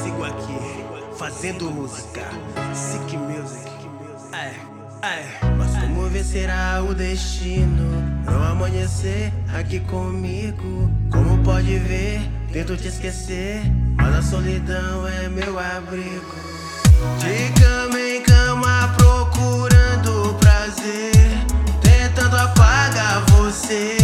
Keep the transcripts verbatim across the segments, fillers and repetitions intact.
sigo aqui, fazendo música, Sick Music. Ai, ai. Mas como vencerá o destino? Não amanhecer aqui comigo. Como pode ver, tento te esquecer, mas a solidão é meu abrigo. De cama em cama procurando prazer, tentando apagar você.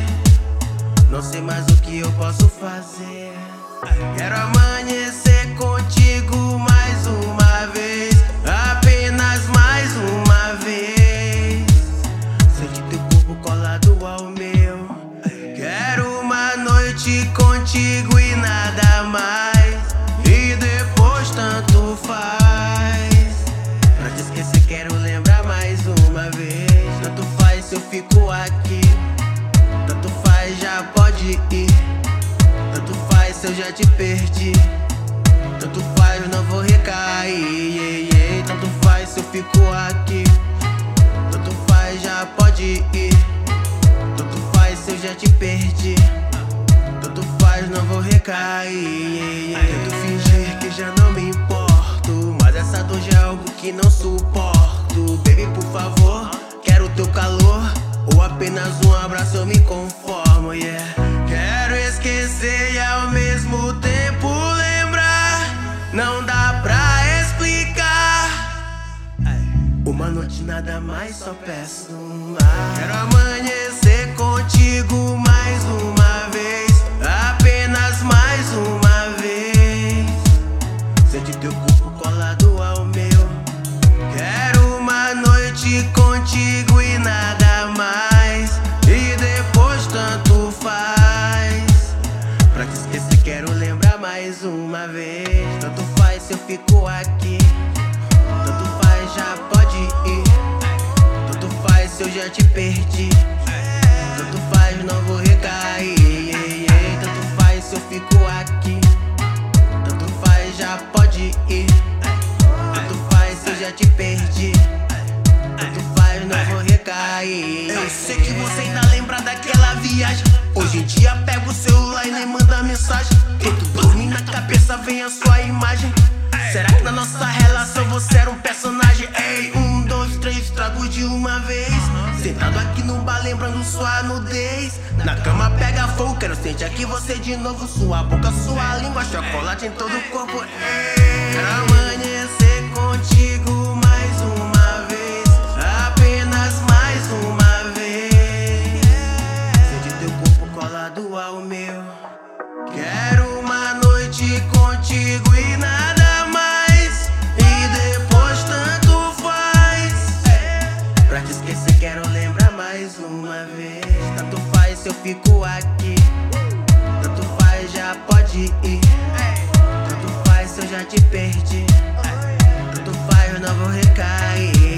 Não sei mais o que eu posso fazer. Quero amanhecer contigo mais uma vez, apenas mais uma vez. Sente teu corpo colado ao meu. Quero uma noite contigo e nada mais, e depois tanto faz. Pra te esquecer quero lembrar mais uma vez. Tanto faz se eu fico aqui, tanto faz, já pode ir. Tanto faz se eu já te perdi, tanto faz, não vou recair. Yeah, yeah. Tanto faz se eu fico aqui, tanto faz, já pode ir. Tanto faz se eu já te perdi, tanto faz, não vou recair. Yeah, yeah. Tento fingir que já não me importo, mas essa dor já é algo que não suporto. Baby, por favor, quero teu calor, ou apenas um abraço eu me conformo, yeah. Quero esquecer e ao mesmo tempo lembrar, não dá pra explicar. Uma noite nada mais, só peço mais. Quero amanhecer contigo mais uma vez, apenas mais uma vez. Sente teu corpo colado ao meu. Quero uma noite contigo e nada mais, e depois tanto faz. Pra te esquecer quero lembrar mais uma vez. Tanto faz se eu fico aqui, tanto faz, já pode ir. Tanto faz se eu já te perdi, tanto faz, não vou recair. Yeah, yeah. Tanto faz se eu fico aqui, tanto faz, já pode ir. Tanto faz se eu já te perdi, tanto faz, não vou recair. Eu sei que você ainda lembra daquela viagem. Hoje em dia pego o celular e nem manda mensagem. Tento dormir, na cabeça vem a sua imagem. Será que na nossa relação você era um personagem? Ei, um, dois, três, trago de uma vez. Sentado aqui no bar lembrando sua nudez. Na cama pega fogo, quero sentir aqui você de novo. Sua boca, sua língua, chocolate em todo o corpo. Ei, quero amanhecer contigo mais uma vez, apenas mais uma vez. Sente teu corpo colado ao meu. Quero uma noite contigo e nada mais, e depois tanto faz. Pra te esquecer quero lembrar mais uma vez. Tanto faz se eu fico aqui, tanto faz, já pode ir. Tanto faz se eu já te perdi, tanto faz, eu não vou recair.